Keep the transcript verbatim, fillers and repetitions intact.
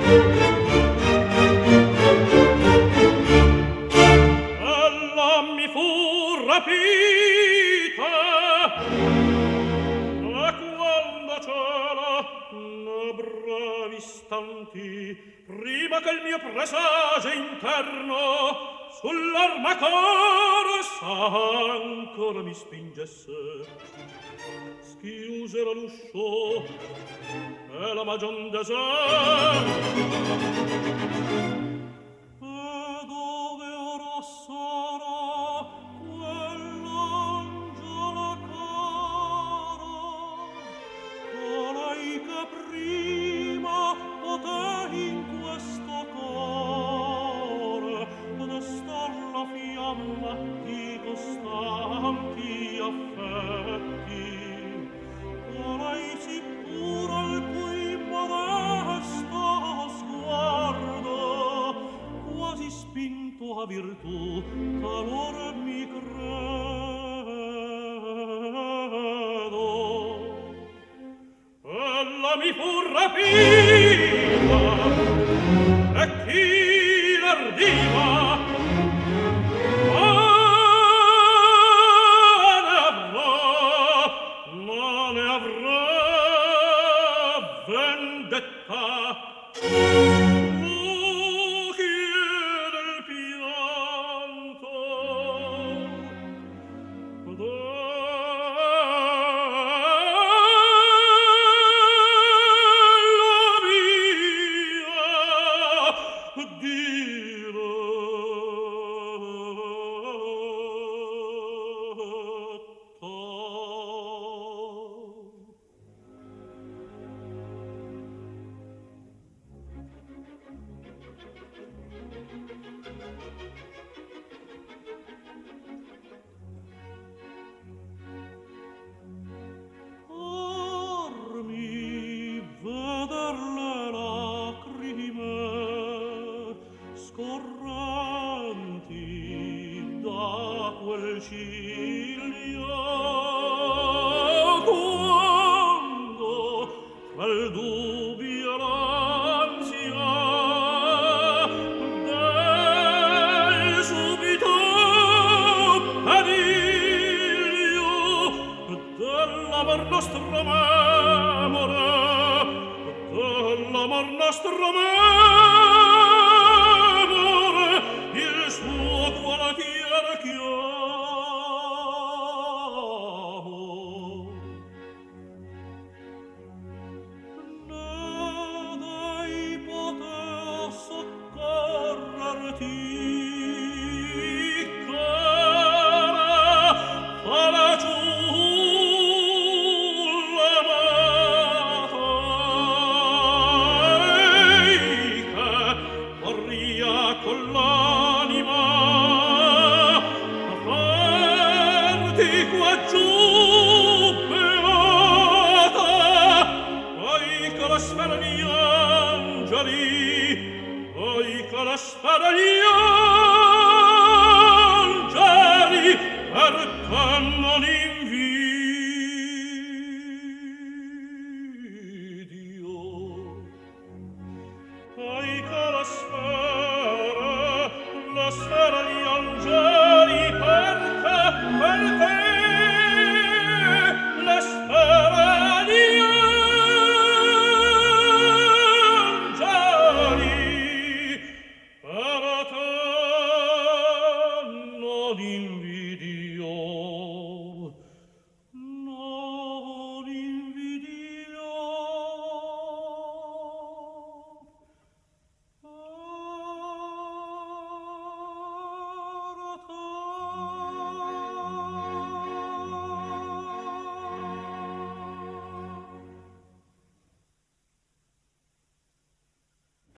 Ella mi fu rapita e quando c'era n'avrà istanti prima che il mio presagio interno sull'armacore s'ancora mi spingesse, schiusero l'uscio e la magion deserto. E dove ora sarà quell'angela cara, colei che prima poté in questo core destar la fiamma di costanti affetti, colei si pura al cui modesto sguardo quasi spinto a virtù talora mi credo. Ella mi fu rapita e chi l'ardiva nostro memore,